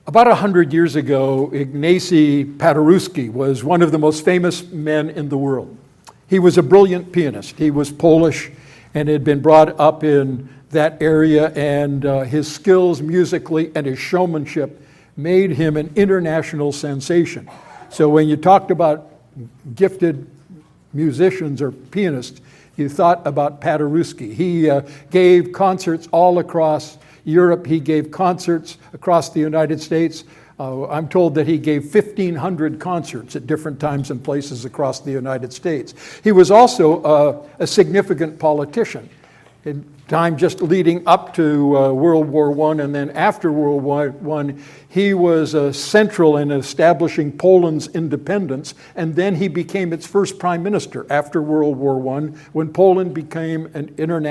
About 100 years ago, Ignacy Paderewski was one of the most famous men in the world. He was a brilliant pianist. He was Polish and had been brought up in that area, and his skills musically and his showmanship made him an international sensation. So when you talked about gifted musicians or pianists, you thought about Paderewski. He gave concerts all across Europe. He gave concerts across the United States. I'm told that he gave 1,500 concerts at different times and places across the United States. He was also a significant politician. In time just leading up to World War I and then after World War I, he was central in establishing Poland's independence, and then he became its first prime minister after World War I, when Poland became an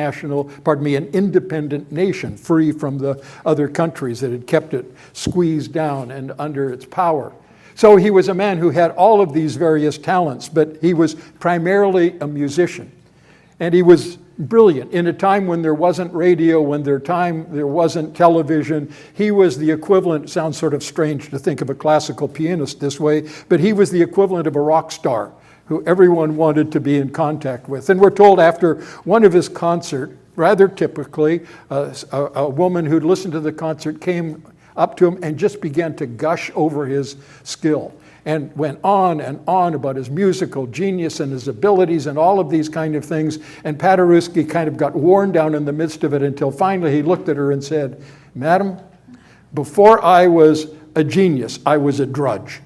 independent nation, free from the other countries that had kept it squeezed down and under its power. So he was a man who had all of these various talents, but he was primarily a musician. And he was brilliant. In a time when there wasn't radio, when there wasn't television, he was the equivalent, sounds sort of strange to think of a classical pianist this way, but he was the equivalent of a rock star who everyone wanted to be in contact with. And we're told after one of his concerts, rather typically, a woman who'd listened to the concert came up to him and just began to gush over his skill, and went on about his musical genius and his abilities and all of these kind of things. And Paderewski kind of got worn down in the midst of it until finally he looked at her and said, "Madam, before I was a genius, I was a drudge."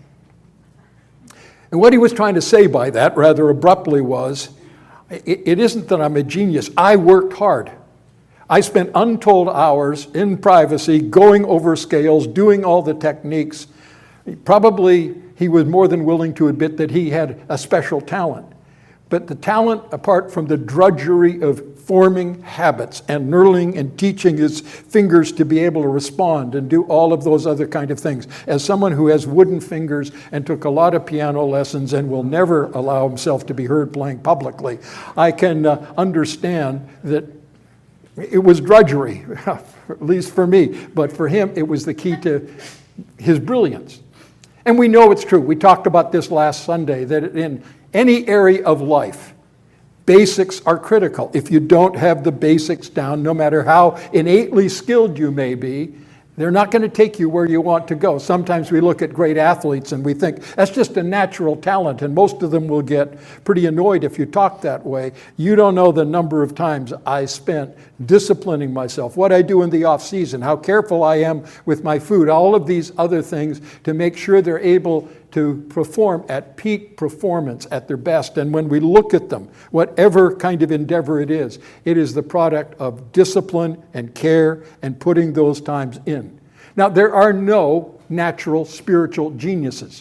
And what he was trying to say by that, rather abruptly, was, it isn't that I'm a genius. I worked hard. I spent untold hours in privacy, going over scales, doing all the techniques. Probably he was more than willing to admit that he had a special talent. But the talent, apart from the drudgery of forming habits and knurling and teaching his fingers to be able to respond and do all of those other kind of things, as someone who has wooden fingers and took a lot of piano lessons and will never allow himself to be heard playing publicly, I can understand that it was drudgery, at least for me. But for him, it was the key to his brilliance. And we know it's true. We talked about this last Sunday, that in any area of life, basics are critical. If you don't have the basics down, no matter how innately skilled you may be, they're not going to take you where you want to go. Sometimes we look at great athletes and we think that's just a natural talent, and most of them will get pretty annoyed if you talk that way. You don't know the number of times I spent disciplining myself, what I do in the off season, how careful I am with my food, all of these other things to make sure they're able to perform at peak performance, at their best. And when we look at them, whatever kind of endeavor it is the product of discipline and care and putting those times in. Now, there are no natural spiritual geniuses.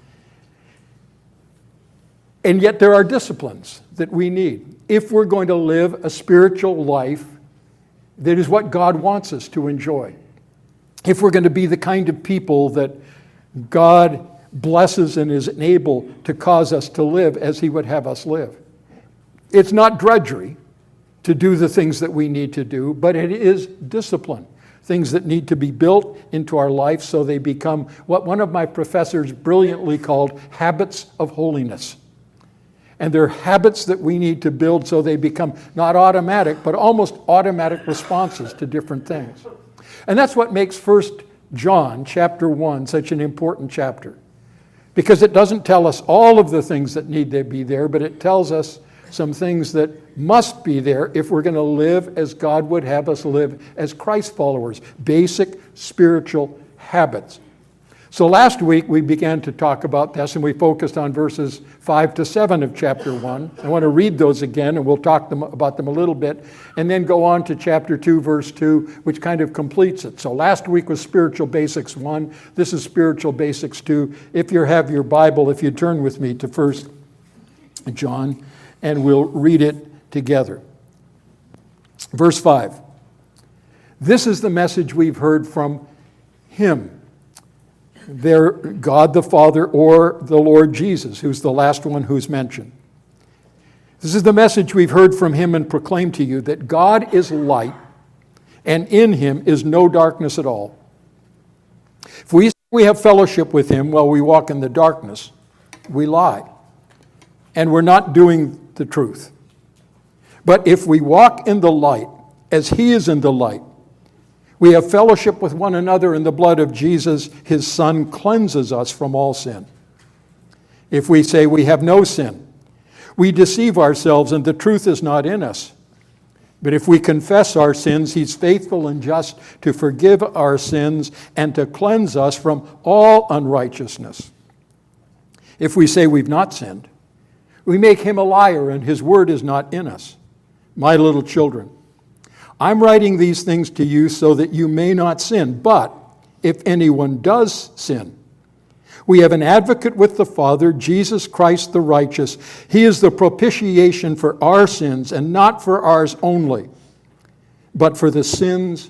And yet there are disciplines that we need if we're going to live a spiritual life that is what God wants us to enjoy. If we're going to be the kind of people that God blesses and is able to cause us to live as He would have us live. It's not drudgery to do the things that we need to do, but it is discipline. Things that need to be built into our life so they become what one of my professors brilliantly called habits of holiness. And they're habits that we need to build so they become not automatic, but almost automatic responses to different things. And that's what makes 1 John chapter 1 such an important chapter. Because it doesn't tell us all of the things that need to be there, but it tells us some things that must be there if we're going to live as God would have us live as Christ followers. Basic spiritual habits. So last week we began to talk about this, and we focused on verses 5 to 7 of chapter 1. I want to read those again, and we'll talk about them a little bit, and then go on to chapter 2, verse 2, which kind of completes it. So last week was Spiritual Basics 1. This is Spiritual Basics 2. If you have your Bible, if you turn with me to 1 John, and we'll read it together. Verse 5. This is the message we've heard from Him. Their God the Father or the Lord Jesus, who's the last one who's mentioned. This is the message we've heard from Him and proclaimed to you, that God is light, and in Him is no darkness at all. If we we have fellowship with him while we walk in the darkness, we lie. And we're not doing the truth. But if we walk in the light, as he is in the light, we have fellowship with one another, and the blood of Jesus, his Son, cleanses us from all sin. If we say we have no sin, we deceive ourselves and the truth is not in us. But if we confess our sins, he's faithful and just to forgive our sins and to cleanse us from all unrighteousness. If we say we've not sinned, we make him a liar and his word is not in us. My little children, I'm writing these things to you so that you may not sin. But if anyone does sin, we have an advocate with the Father, Jesus Christ the righteous. He is the propitiation for our sins, and not for ours only, but for the sins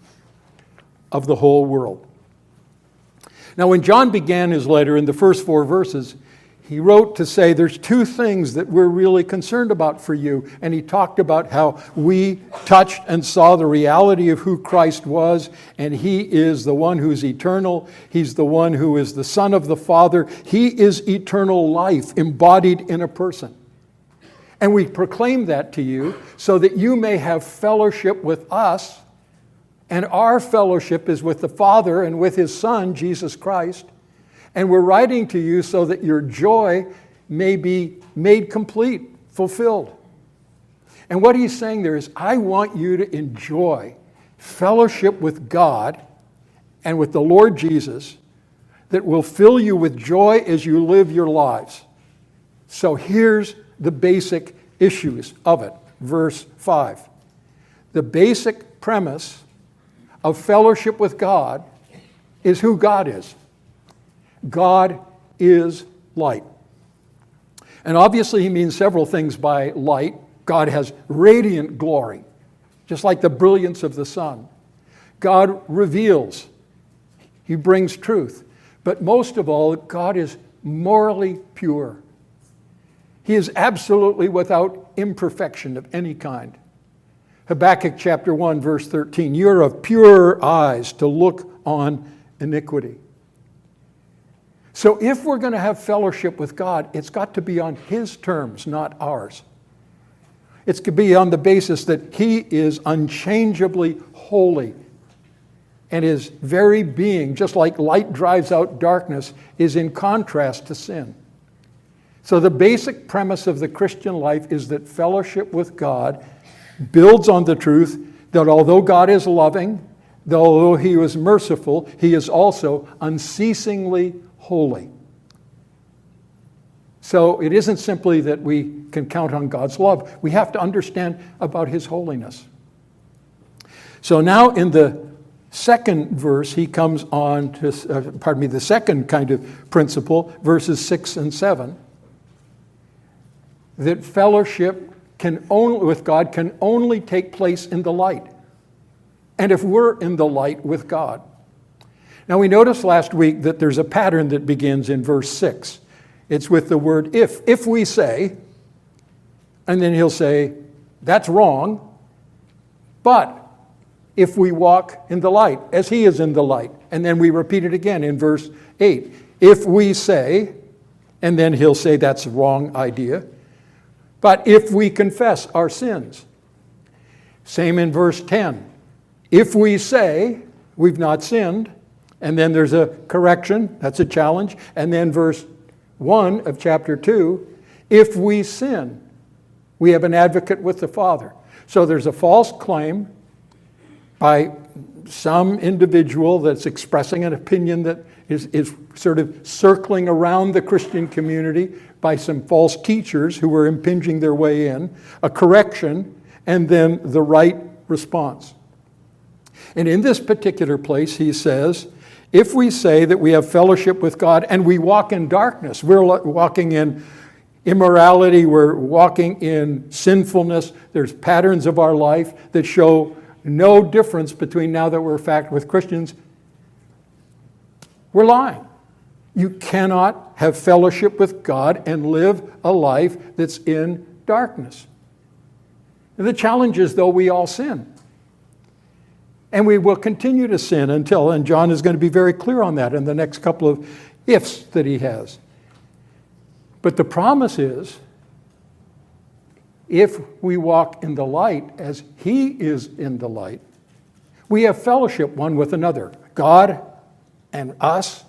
of the whole world. Now, when John began his letter in the first 4 verses, he wrote to say there's 2 things that we're really concerned about for you. And he talked about how we touched and saw the reality of who Christ was. And he is the one who's eternal. He's the one who is the Son of the Father. He is eternal life embodied in a person. And we proclaim that to you so that you may have fellowship with us. And our fellowship is with the Father and with his Son, Jesus Christ. And we're writing to you so that your joy may be made complete, fulfilled. And what he's saying there is, I want you to enjoy fellowship with God and with the Lord Jesus that will fill you with joy as you live your lives. So here's the basic issues of it. Verse 5. The basic premise of fellowship with God is who God is. God is light. And obviously he means several things by light. God has radiant glory, just like the brilliance of the sun. God reveals. He brings truth. But most of all, God is morally pure. He is absolutely without imperfection of any kind. Habakkuk chapter 1, verse 13, you're of pure eyes to look on iniquity. So if we're going to have fellowship with God, it's got to be on his terms, not ours. It's to be on the basis that he is unchangeably holy, and his very being, just like light drives out darkness, is in contrast to sin. So the basic premise of the Christian life is that fellowship with God builds on the truth that although God is loving, although he is merciful, he is also unceasingly holy. So it isn't simply that we can count on God's love. We have to understand about his holiness. So now in the second verse, he comes on to, the second kind of principle, verses 6 and 7, that fellowship with God can only take place in the light. And if we're in the light with God. Now, we noticed last week that there's a pattern that begins in verse 6. It's with the word if. If we say, and then he'll say, that's wrong, but if we walk in the light, as he is in the light. And then we repeat it again in verse 8. If we say, and then he'll say that's a wrong idea, but if we confess our sins. Same in verse 10. If we say we've not sinned, and then there's a correction, that's a challenge. And then verse 1 of chapter 2, if we sin, we have an advocate with the Father. So there's a false claim by some individual that's expressing an opinion that is sort of circling around the Christian community by some false teachers who are impinging their way in, a correction, and then the right response. And in this particular place, he says, if we say that we have fellowship with God and we walk in darkness, we're walking in immorality, we're walking in sinfulness, there's patterns of our life that show no difference between now that we're with Christians, we're lying. You cannot have fellowship with God and live a life that's in darkness. And the challenge is, though, we all sin. And we will continue to sin until, and John is going to be very clear on that in the next couple of ifs that he has. But the promise is, if we walk in the light as he is in the light, we have fellowship one with another, God and us,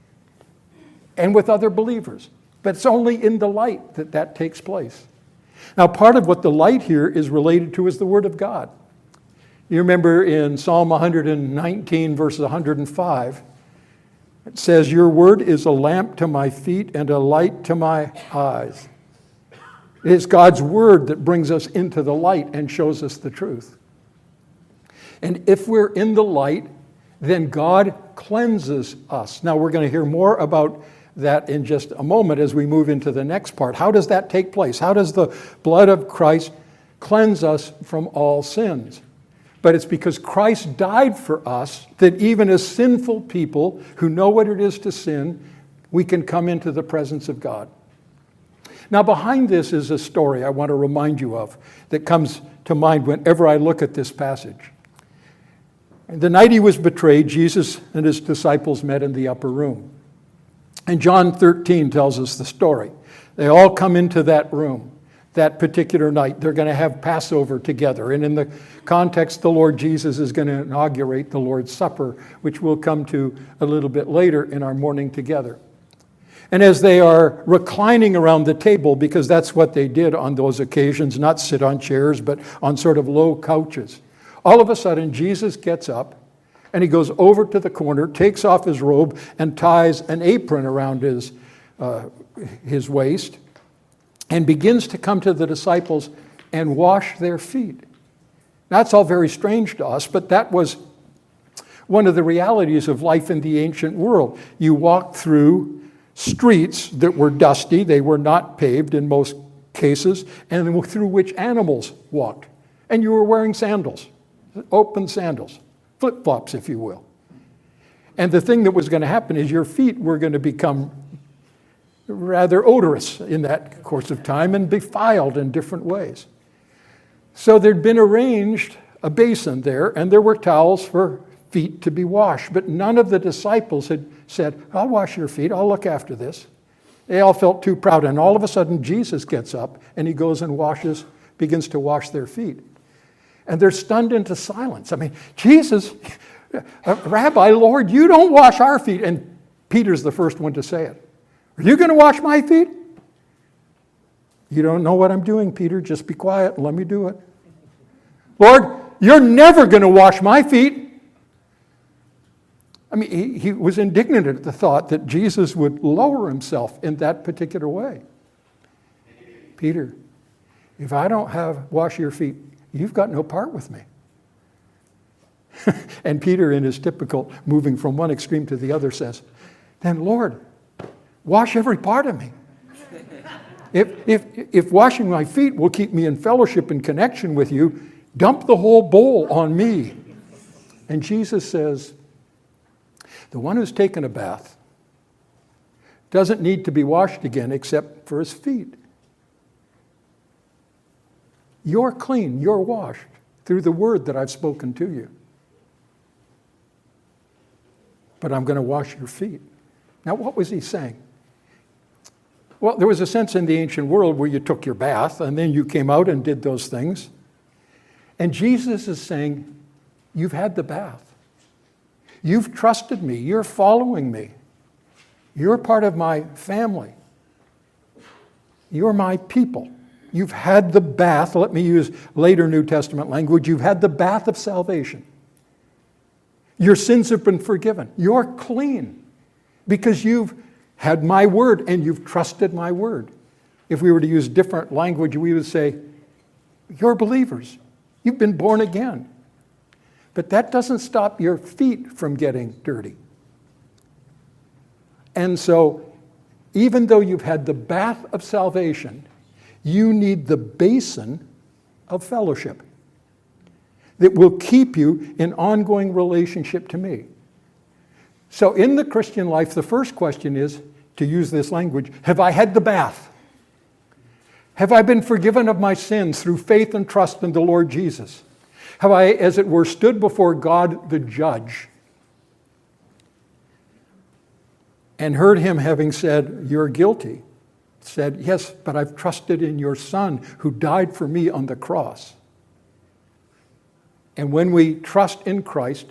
and with other believers. But it's only in the light that that takes place. Now, part of what the light here is related to is the Word of God. You remember in Psalm 119, verses 105, it says, "Your word is a lamp to my feet and a light to my eyes." It is God's word that brings us into the light and shows us the truth. And if we're in the light, then God cleanses us. Now, we're going to hear more about that in just a moment as we move into the next part. How does that take place? How does the blood of Christ cleanse us from all sins? But it's because Christ died for us that even as sinful people who know what it is to sin, we can come into the presence of God. Now, behind this is a story I want to remind you of that comes to mind whenever I look at this passage. And the night he was betrayed, Jesus and his disciples met in the upper room. And John 13 tells us the story. They all come into that room that particular night. They're going to have Passover together. And in the context, the Lord Jesus is going to inaugurate the Lord's Supper, which we'll come to a little bit later in our morning together. And as they are reclining around the table, because that's what they did on those occasions, not sit on chairs, but on sort of low couches, all of a sudden Jesus gets up and he goes over to the corner, takes off his robe, and ties an apron around his waist, and begins to come to the disciples and wash their feet. That's all very strange to us, but that was one of the realities of life in the ancient world. You walked through streets that were dusty, they were not paved in most cases, and through which animals walked. And you were wearing sandals, open sandals, flip-flops, if you will. And the thing that was going to happen is your feet were going to become rather odorous in that course of time and defiled in different ways. So there'd been arranged a basin there, and there were towels for feet to be washed. But none of the disciples had said, "I'll wash your feet, I'll look after this." They all felt too proud. And all of a sudden, Jesus gets up and he goes and begins to wash their feet. And they're stunned into silence. I mean, Jesus, Rabbi, Lord, you don't wash our feet. And Peter's the first one to say it. "Are you going to wash my feet?" "You don't know what I'm doing, Peter. Just be quiet and let me do it." "Lord, you're never going to wash my feet." I mean, he was indignant at the thought that Jesus would lower himself in that particular way. "Peter, if I don't wash your feet, you've got no part with me." And Peter, in his typical moving from one extreme to the other, says, "Then Lord, wash every part of me. If washing my feet will keep me in fellowship and connection with you, dump the whole bowl on me." And Jesus says, the one who's taken a bath doesn't need to be washed again except for his feet. You're clean, you're washed through the word that I've spoken to you. But I'm going to wash your feet. Now, what was he saying? Well, there was a sense in the ancient world where you took your bath and then you came out and did those things. And Jesus is saying, you've had the bath. You've trusted me. You're following me. You're part of my family. You're my people. You've had the bath. Let me use later New Testament language. You've had the bath of salvation. Your sins have been forgiven. You're clean because you've had my word and you've trusted my word. If we were to use different language, we would say, you're believers. You've been born again. But that doesn't stop your feet from getting dirty. And so, even though you've had the bath of salvation, you need the basin of fellowship that will keep you in ongoing relationship to me. So in the Christian life, the first question is, to use this language, have I had the bath? Have I been forgiven of my sins through faith and trust in the Lord Jesus? Have I, as it were, stood before God the judge and heard him having said, "You're guilty," said, "Yes, but I've trusted in your Son who died for me on the cross." And when we trust in Christ,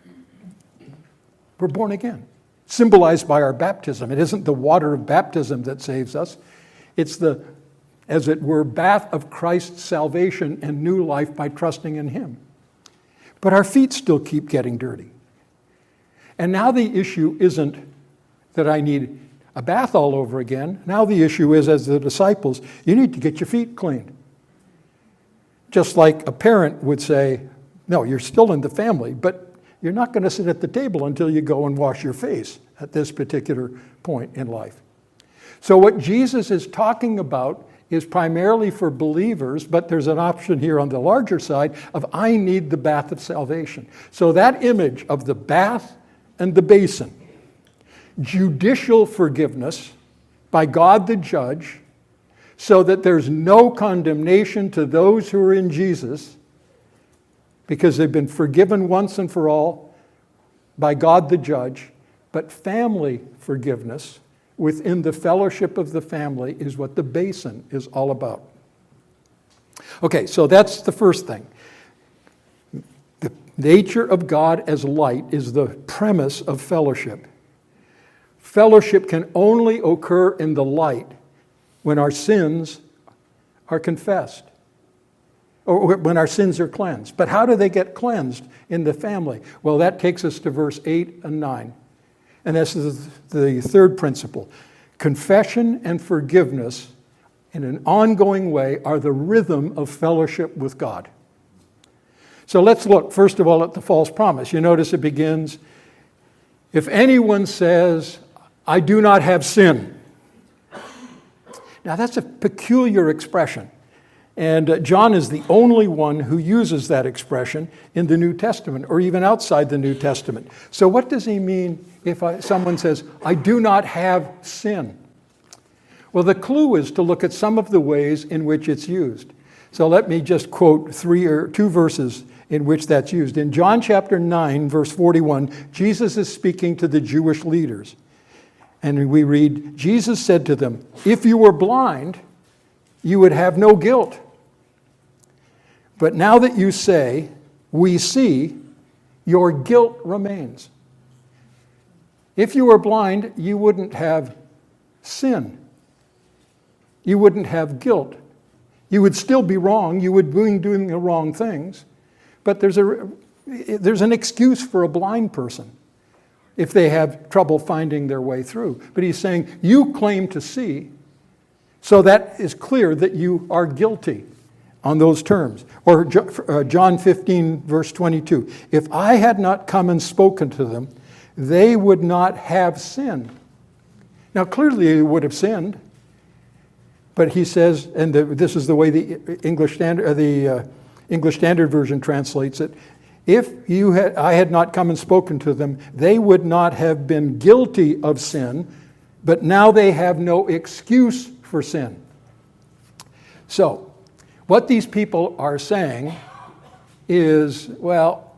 we're born again, symbolized by our baptism. It isn't the water of baptism that saves us. It's the, as it were, bath of Christ's salvation and new life by trusting in him. But our feet still keep getting dirty. And now the issue isn't that I need a bath all over again. Now the issue is, as the disciples, you need to get your feet cleaned. Just like a parent would say, no, you're still in the family, but you're not going to sit at the table until you go and wash your face at this particular point in life. So what Jesus is talking about is primarily for believers, but there's an option here on the larger side of I need the bath of salvation. So that image of the bath and the basin, judicial forgiveness by God the judge, so that there's no condemnation to those who are in Jesus, because they've been forgiven once and for all by God the judge. But family forgiveness within the fellowship of the family is what the basin is all about. Okay, so that's the first thing. The nature of God as light is the premise of fellowship. Fellowship can only occur in the light when our sins are confessed, or when our sins are cleansed. But how do they get cleansed in the family? Well, that takes us to verse 8 and 9. And this is the third principle. Confession and forgiveness in an ongoing way are the rhythm of fellowship with God. So let's look, first of all, at the false promise. You notice it begins, if anyone says, I do not have sin. Now that's a peculiar expression. And John is the only one who uses that expression in the New Testament, or even outside the New Testament. So what does he mean if someone says, I do not have sin? Well, the clue is to look at some of the ways in which it's used. So let me just quote two verses in which that's used. In John chapter 9, verse 41, Jesus is speaking to the Jewish leaders. And we read, Jesus said to them, if you were blind, you would have no guilt. But now that you say, we see, your guilt remains. If you were blind, you wouldn't have sin. You wouldn't have guilt. You would still be wrong. You would be doing the wrong things. But there's an excuse for a blind person if they have trouble finding their way through. But he's saying, you claim to see, so that is clear that you are guilty on those terms. Or John 15, verse 22. If I had not come and spoken to them, they would not have sinned. Now, clearly they would have sinned. But he says, and this is the way the English Standard Version translates it, if I had not come and spoken to them, they would not have been guilty of sin, but now they have no excuse for sin. So, what these people are saying is, well,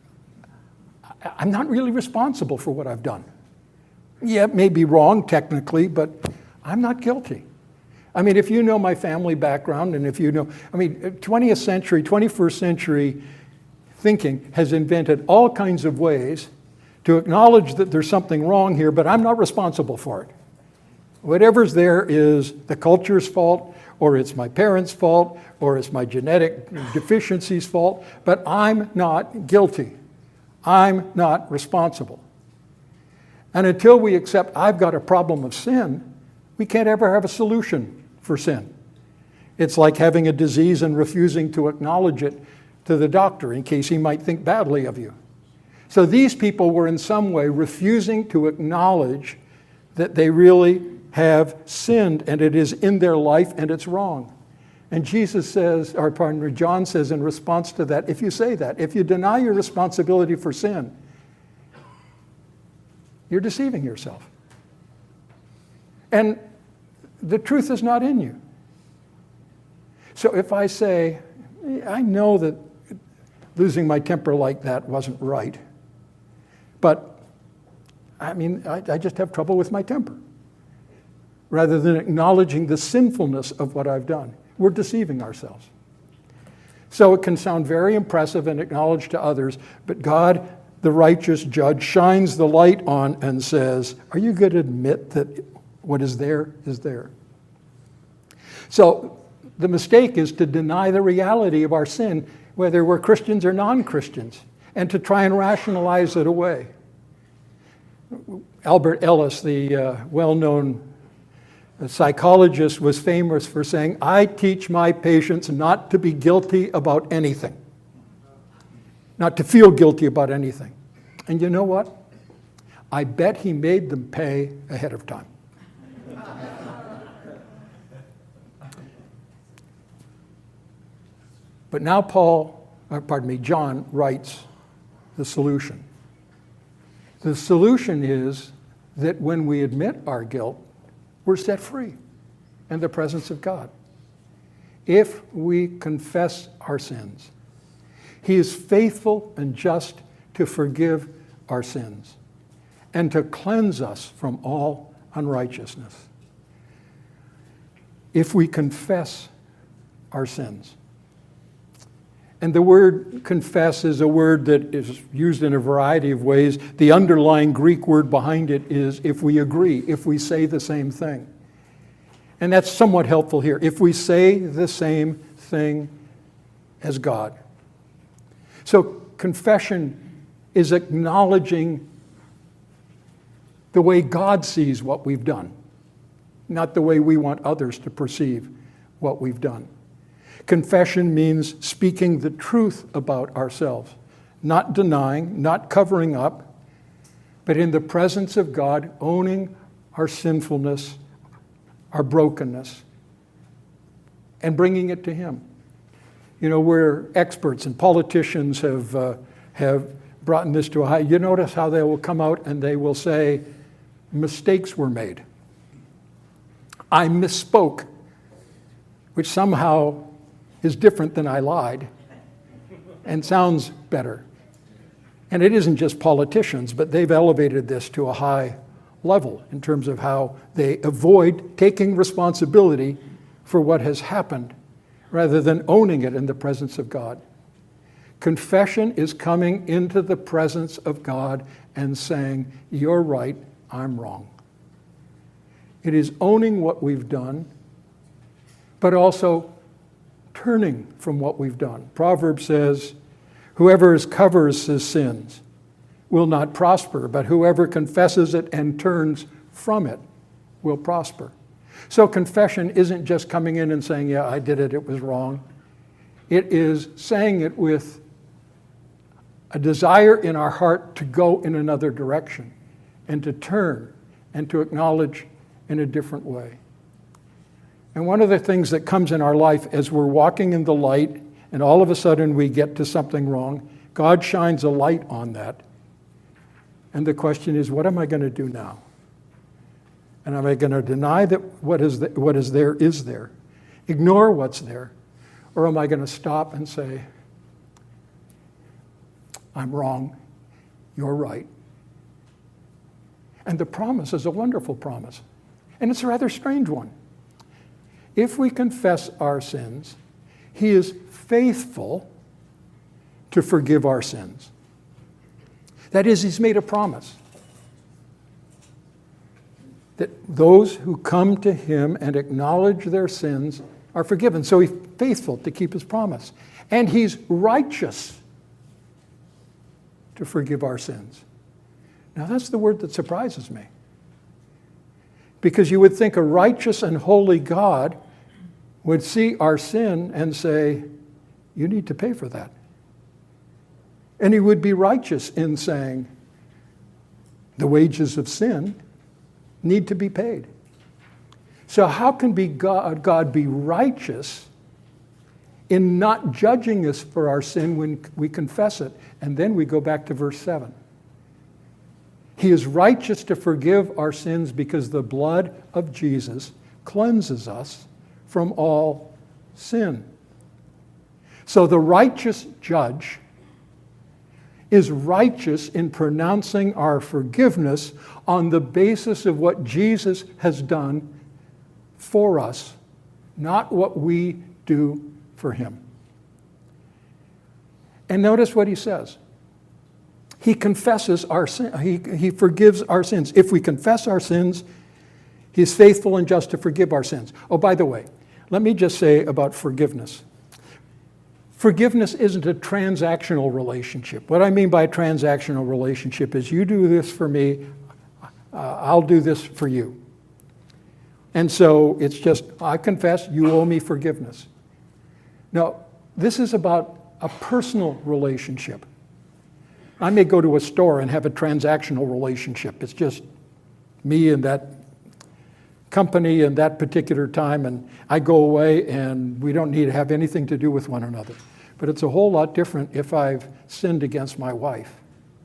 I'm not really responsible for what I've done. Yeah, it may be wrong technically, but I'm not guilty. I mean, if you know my family background, and if you know, 20th century, 21st century thinking has invented all kinds of ways to acknowledge that there's something wrong here, but I'm not responsible for it. Whatever's there is the culture's fault, or it's my parents' fault, or it's my genetic deficiency's fault, but I'm not guilty. I'm not responsible. And until we accept I've got a problem of sin, we can't ever have a solution for sin. It's like having a disease and refusing to acknowledge it to the doctor in case he might think badly of you. So these people were in some way refusing to acknowledge that they really have sinned and it is in their life and it's wrong. And John says in response to that, if you say that, if you deny your responsibility for sin, you're deceiving yourself. And the truth is not in you. So if I say, I know that losing my temper like that wasn't right. But, I mean, I just have trouble with my temper. Rather than acknowledging the sinfulness of what I've done, we're deceiving ourselves. So it can sound very impressive and acknowledged to others, but God, the righteous judge, shines the light on and says, are you going to admit that what is there is there? So the mistake is to deny the reality of our sin, whether we're Christians or non-Christians, and to try and rationalize it away. Albert Ellis, the well-known psychologist, was famous for saying, I teach my patients not to be guilty about anything, not to feel guilty about anything. And you know what? I bet he made them pay ahead of time. But now John writes the solution. The solution is that when we admit our guilt, we're set free in the presence of God. If we confess our sins, He is faithful and just to forgive our sins and to cleanse us from all unrighteousness. If we confess our sins. And the word confess is a word that is used in a variety of ways. The underlying Greek word behind it is if we agree, if we say the same thing. And that's somewhat helpful here. If we say the same thing as God. So confession is acknowledging the way God sees what we've done, not the way we want others to perceive what we've done. Confession means speaking the truth about ourselves, not denying, not covering up, but in the presence of God, owning our sinfulness, our brokenness, and bringing it to Him. You know, we're experts, and politicians have brought this to a high. You notice how they will come out and they will say, mistakes were made. I misspoke, which somehow is different than I lied and sounds better. And it isn't just politicians, but they've elevated this to a high level in terms of how they avoid taking responsibility for what has happened rather than owning it in the presence of God. Confession is coming into the presence of God and saying, you're right, I'm wrong. It is owning what we've done, but also turning from what we've done. Proverbs says, whoever covers his sins will not prosper, but whoever confesses it and turns from it will prosper. So confession isn't just coming in and saying, yeah, I did it, it was wrong. It is saying it with a desire in our heart to go in another direction and to turn and to acknowledge in a different way. And one of the things that comes in our life as we're walking in the light and all of a sudden we get to something wrong, God shines a light on that. And the question is, what am I going to do now? And am I going to deny that what is there is there, ignore what's there, or am I going to stop and say, I'm wrong, you're right? And the promise is a wonderful promise. And it's a rather strange one. If we confess our sins, He is faithful to forgive our sins. That is, He's made a promise that those who come to Him and acknowledge their sins are forgiven. So He's faithful to keep His promise. And He's righteous to forgive our sins. Now that's the word that surprises me. Because you would think a righteous and holy God would see our sin and say, you need to pay for that. And He would be righteous in saying, the wages of sin need to be paid. So how can God be righteous in not judging us for our sin when we confess it? And then we go back to verse 7. He is righteous to forgive our sins because the blood of Jesus cleanses us from all sin. So the righteous judge is righteous in pronouncing our forgiveness on the basis of what Jesus has done for us, not what we do for him. And notice what he says. He confesses our sin. He forgives our sins. If we confess our sins, he is faithful and just to forgive our sins. Oh, by the way, let me just say about forgiveness. Forgiveness isn't a transactional relationship. What I mean by a transactional relationship is you do this for me, I'll do this for you. And so it's just, I confess, you owe me forgiveness. No, this is about a personal relationship. I may go to a store and have a transactional relationship. It's just me and that company in that particular time, and I go away and we don't need to have anything to do with one another. But it's a whole lot different if I've sinned against my wife.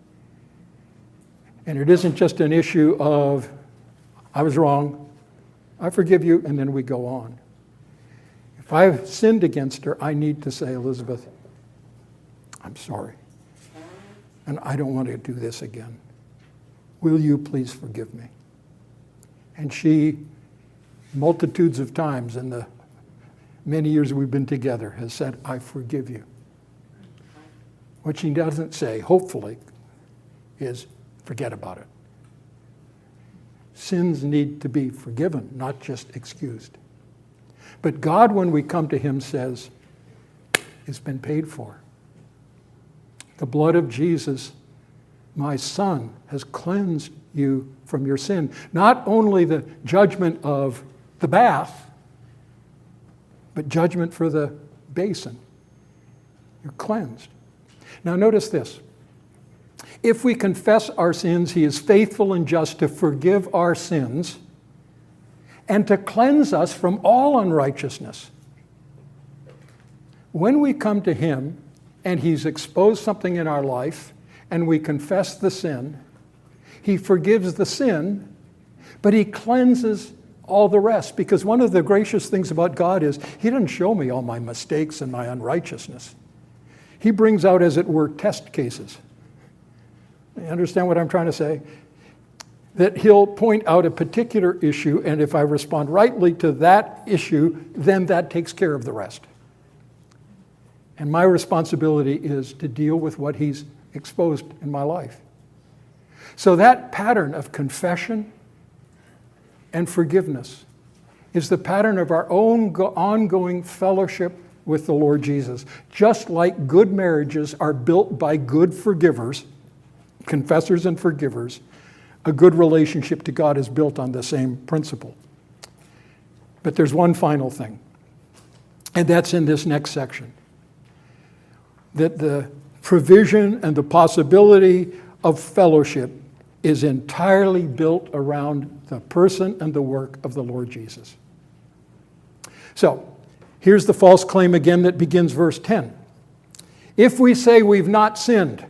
And it isn't just an issue of, I was wrong, I forgive you, and then we go on. If I've sinned against her, I need to say, Elizabeth, I'm sorry, and I don't want to do this again. Will you please forgive me? And she, multitudes of times in the many years we've been together, has said, I forgive you. What she doesn't say, hopefully, is forget about it. Sins need to be forgiven, not just excused. But God, when we come to him, says, it's been paid for. The blood of Jesus, my Son, has cleansed you from your sin. Not only the judgment of the bath, but judgment for the basin. You're cleansed. Now notice this. If we confess our sins, he is faithful and just to forgive our sins and to cleanse us from all unrighteousness. When we come to him and he's exposed something in our life and we confess the sin, he forgives the sin, but he cleanses all the rest. Because one of the gracious things about God is he doesn't show me all my mistakes and my unrighteousness. He brings out, as it were, test cases. You understand what I'm trying to say? That he'll point out a particular issue, and if I respond rightly to that issue, then that takes care of the rest. And my responsibility is to deal with what he's exposed in my life. So that pattern of confession and forgiveness is the pattern of our own ongoing fellowship with the Lord Jesus. Just like good marriages are built by good forgivers, confessors and forgivers, a good relationship to God is built on the same principle. But there's one final thing, and that's in this next section. That the provision and the possibility of fellowship is entirely built around the person and the work of the Lord Jesus. So, here's the false claim again that begins verse 10. If we say we've not sinned.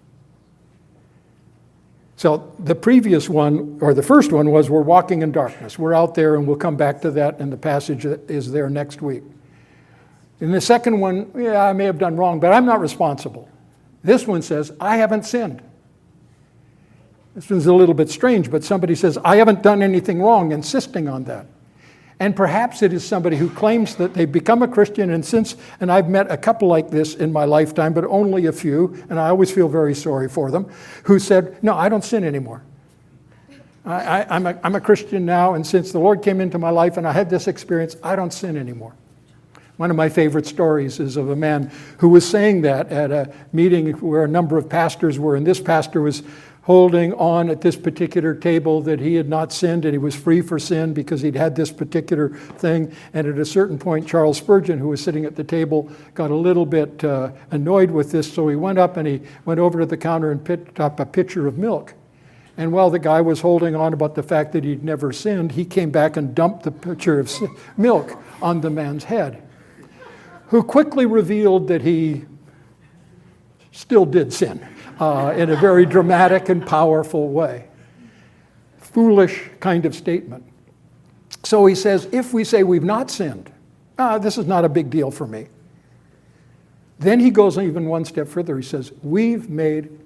So the previous one, or the first one, was we're walking in darkness. We're out there, and we'll come back to that in the passage that is there next week. In the second one, yeah, I may have done wrong, but I'm not responsible. This one says, I haven't sinned. This one's a little bit strange, but somebody says, I haven't done anything wrong, insisting on that. And perhaps it is somebody who claims that they've become a Christian, and I've met a couple like this in my lifetime, but only a few, and I always feel very sorry for them, who said, no, I don't sin anymore. I'm a Christian now, and since the Lord came into my life and I had this experience, I don't sin anymore. One of my favorite stories is of a man who was saying that at a meeting where a number of pastors were, and this pastor was holding on at this particular table that he had not sinned and he was free for sin because he'd had this particular thing. And at a certain point, Charles Spurgeon, who was sitting at the table, got a little bit annoyed with this, so he went up and he went over to the counter and picked up a pitcher of milk. And while the guy was holding on about the fact that he'd never sinned, he came back and dumped the pitcher of milk on the man's head, who quickly revealed that he still did sin in a very dramatic and powerful way. Foolish kind of statement. So he says, if we say we've not sinned, this is not a big deal for me. Then he goes even one step further. He says, we've made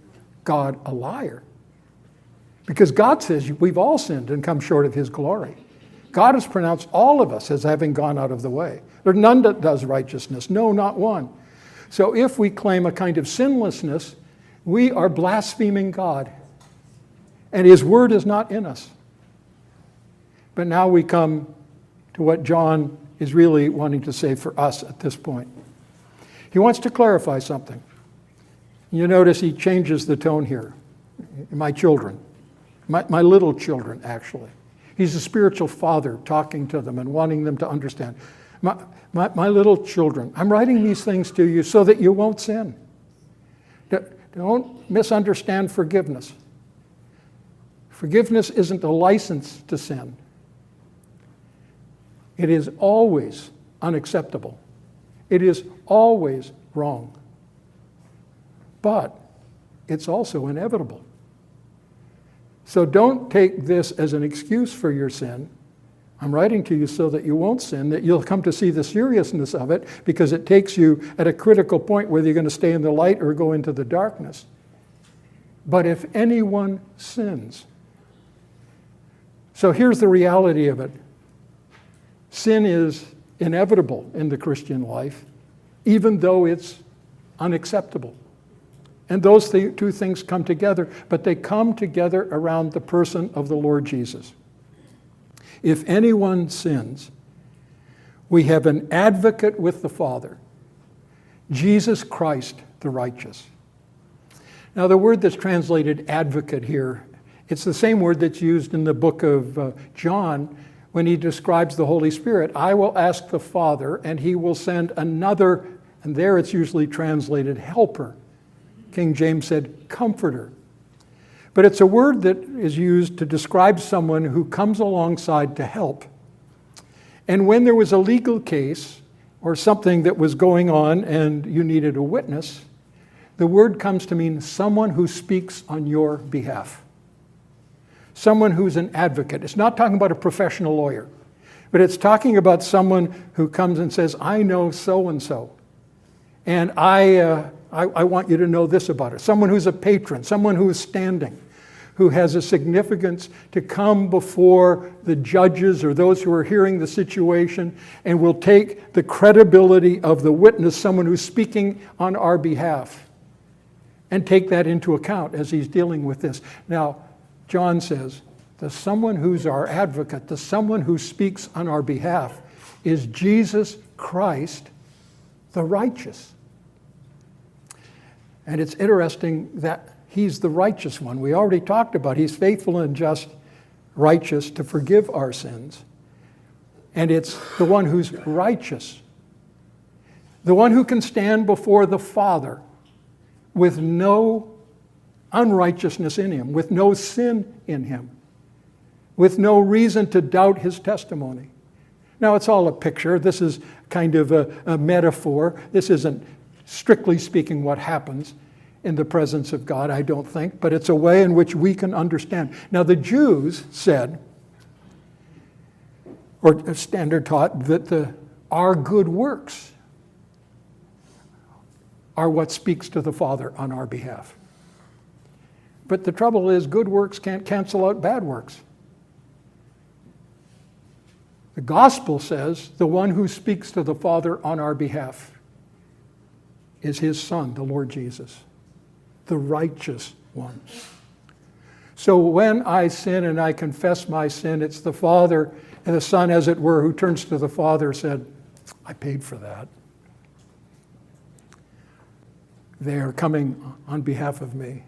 God a liar. Because God says we've all sinned and come short of his glory. God has pronounced all of us as having gone out of the way. There's none that does righteousness, no, not one. So if we claim a kind of sinlessness, we are blaspheming God. And his word is not in us. But now we come to what John is really wanting to say for us at this point. He wants to clarify something. You notice he changes the tone here. My children, my little children, actually. He's a spiritual father talking to them and wanting them to understand. My little children, I'm writing these things to you so that you won't sin. Don't misunderstand forgiveness. Forgiveness isn't a license to sin. It is always unacceptable. It is always wrong. But it's also inevitable. So don't take this as an excuse for your sin. I'm writing to you so that you won't sin, that you'll come to see the seriousness of it, because it takes you at a critical point whether you're going to stay in the light or go into the darkness. But if anyone sins. So here's the reality of it. Sin is inevitable in the Christian life, even though it's unacceptable. And those two things come together, but they come together around the person of the Lord Jesus. If anyone sins, we have an advocate with the Father, Jesus Christ the righteous. Now, the word that's translated advocate here, it's the same word that's used in the book of John when he describes the Holy Spirit. I will ask the Father, and he will send another, and there it's usually translated helper. King James said comforter. But it's a word that is used to describe someone who comes alongside to help. And when there was a legal case or something that was going on and you needed a witness, the word comes to mean someone who speaks on your behalf. Someone who's an advocate. It's not talking about a professional lawyer, but it's talking about someone who comes and says, I know so-and-so, and I want you to know this about her. Someone who's a patron, someone who is standing, who has a significance to come before the judges or those who are hearing the situation and will take the credibility of the witness, someone who's speaking on our behalf, and take that into account as he's dealing with this. Now, John says, the someone who's our advocate, the someone who speaks on our behalf, is Jesus Christ, the righteous. And it's interesting that he's the righteous one. We already talked about he's faithful and just, righteous to forgive our sins. And it's the one who's righteous. The one who can stand before the Father with no unrighteousness in him, with no sin in him, with no reason to doubt his testimony. Now, it's all a picture. This is kind of a metaphor. This isn't, strictly speaking, what happens in the presence of God, I don't think, but it's a way in which we can understand. Now, the Jews said, or standard taught, that our good works are what speaks to the Father on our behalf. But the trouble is, good works can't cancel out bad works. The gospel says the one who speaks to the Father on our behalf is his Son, the Lord Jesus, the righteous one. So when I sin and I confess my sin, it's the Father and the Son, as it were, who turns to the Father and said, I paid for that. They are coming on behalf of me.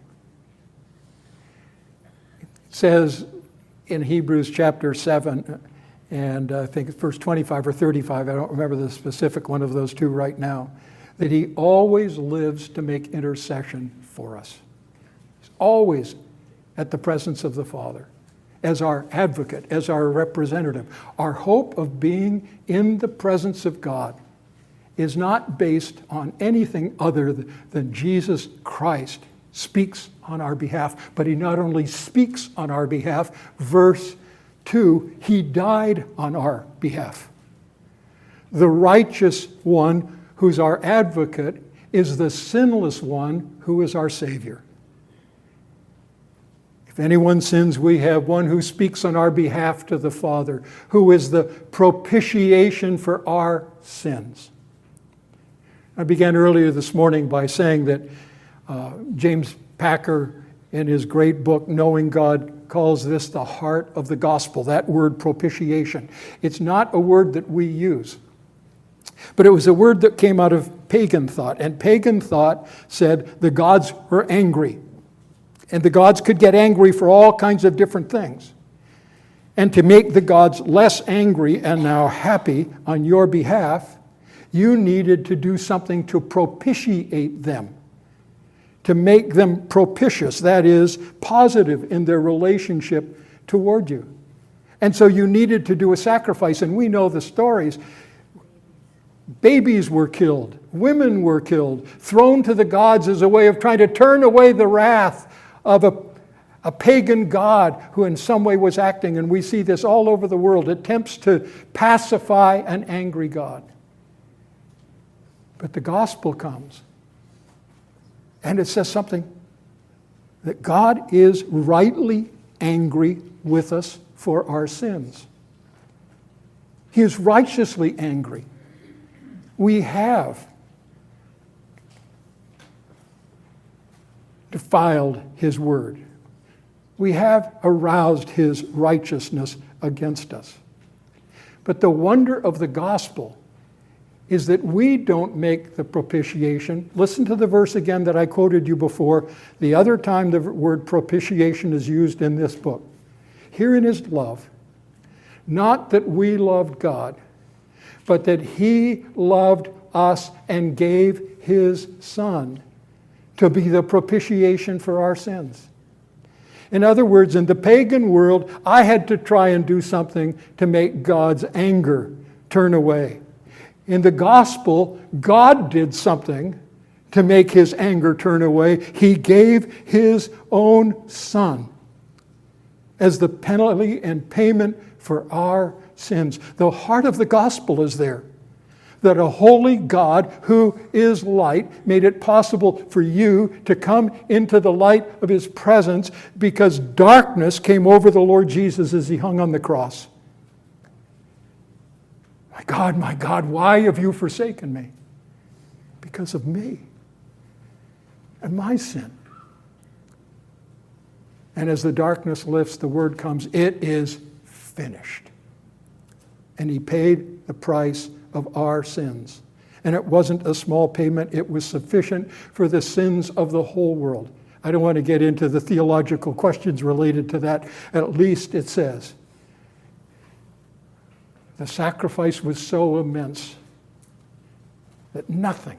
It says in Hebrews chapter 7, and I think it's verse 25 or 35, I don't remember the specific one of those two right now, that he always lives to make intercession for us. He's always at the presence of the Father, as our advocate, as our representative. Our hope of being in the presence of God is not based on anything other than Jesus Christ speaks on our behalf. But he not only speaks on our behalf, verse 2, he died on our behalf. The righteous one who's our advocate is the sinless one who is our Savior. If anyone sins, we have one who speaks on our behalf to the Father, who is the propitiation for our sins. I began earlier this morning by saying that James Packer, in his great book, Knowing God, calls this the heart of the gospel, that word propitiation. It's not a word that we use, but it was a word that came out of pagan thought. And pagan thought said the gods were angry. And the gods could get angry for all kinds of different things. And to make the gods less angry and now happy on your behalf, you needed to do something to propitiate them, to make them propitious, that is, positive in their relationship toward you. And so you needed to do a sacrifice, and we know the stories. Babies were killed, women were killed, thrown to the gods as a way of trying to turn away the wrath of a pagan god who in some way was acting, and we see this all over the world, attempts to pacify an angry God. But the gospel comes, and it says something that God is rightly angry with us for our sins. He is righteously angry. We have defiled his word. We have aroused his righteousness against us. But the wonder of the gospel is that we don't make the propitiation. Listen to the verse again that I quoted you before. The other time the word propitiation is used in this book. Herein is love, not that we loved God, but that he loved us and gave his Son to be the propitiation for our sins. In other words, in the pagan world, I had to try and do something to make God's anger turn away. In the gospel, God did something to make his anger turn away. He gave his own Son as the penalty and payment for our sins. The heart of the gospel is there. That a holy God who is light made it possible for you to come into the light of his presence because darkness came over the Lord Jesus as he hung on the cross. My God, why have you forsaken me? Because of me and my sin. And as the darkness lifts, the word comes, it is finished. And he paid the price of our sins. And it wasn't a small payment, it was sufficient for the sins of the whole world. I don't want to get into the theological questions related to that. At least it says, the sacrifice was so immense that nothing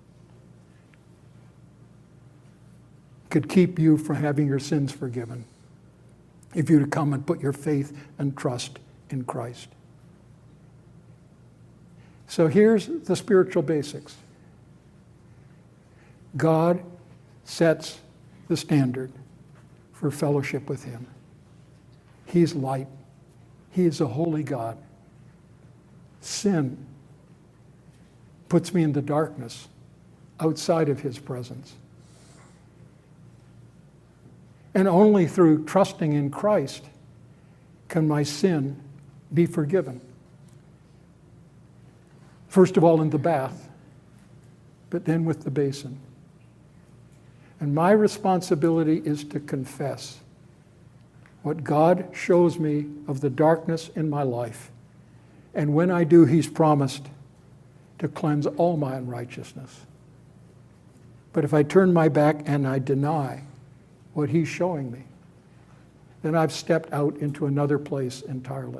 could keep you from having your sins forgiven if you to come and put your faith and trust in Christ. So here's the spiritual basics. God sets the standard for fellowship with him. He's light. He is a holy God. Sin puts me in the darkness outside of his presence. And only through trusting in Christ can my sin be forgiven. First of all in the bath, but then with the basin. And my responsibility is to confess what God shows me of the darkness in my life. And when I do, he's promised to cleanse all my unrighteousness. But if I turn my back and I deny what he's showing me, then I've stepped out into another place entirely.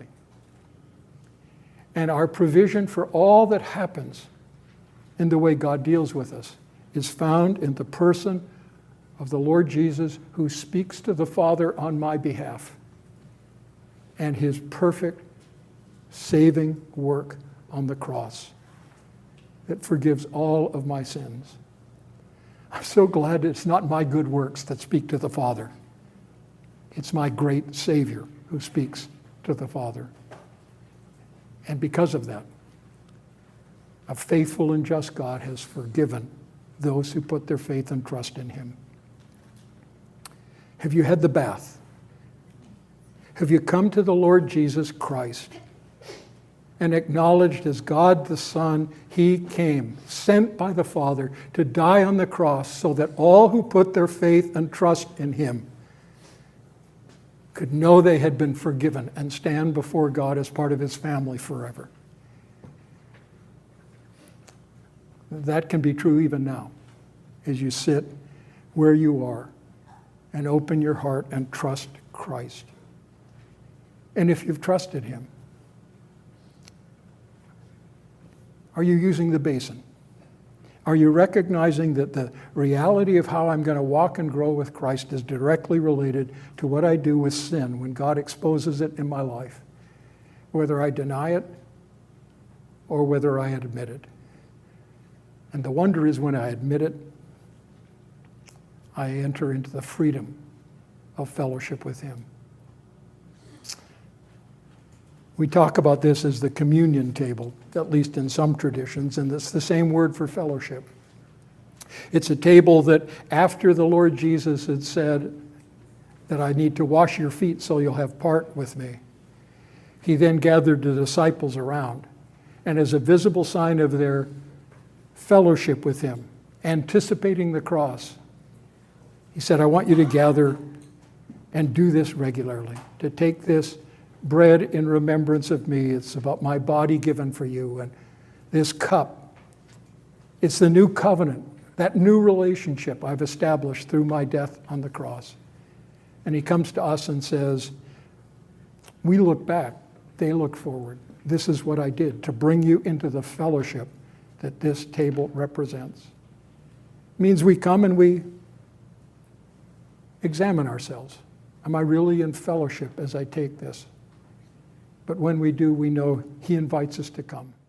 And our provision for all that happens in the way God deals with us is found in the person of the Lord Jesus, who speaks to the Father on my behalf, and his perfect saving work on the cross that forgives all of my sins. I'm so glad it's not my good works that speak to the Father. It's my great Savior who speaks to the Father. And because of that, a faithful and just God has forgiven those who put their faith and trust in him. Have you had the bath? Have you come to the Lord Jesus Christ and acknowledged as God the Son, He came, sent by the Father to die on the cross so that all who put their faith and trust in Him could know they had been forgiven and stand before God as part of His family forever? That can be true even now, as you sit where you are and open your heart and trust Christ. And if you've trusted Him, are you using the basin? Are you recognizing that the reality of how I'm going to walk and grow with Christ is directly related to what I do with sin when God exposes it in my life, whether I deny it or whether I admit it? And the wonder is when I admit it, I enter into the freedom of fellowship with Him. We talk about this as the communion table, at least in some traditions, and it's the same word for fellowship. It's a table that after the Lord Jesus had said that I need to wash your feet so you'll have part with me, He then gathered the disciples around, and as a visible sign of their fellowship with Him, anticipating the cross, He said, I want you to gather and do this regularly, to take this bread in remembrance of me. It's about my body given for you. And this cup, it's the new covenant, that new relationship I've established through my death on the cross. And He comes to us and says, we look back, they look forward. This is what I did to bring you into the fellowship that this table represents. It means we come and we examine ourselves. Am I really in fellowship as I take this? But when we do, we know He invites us to come.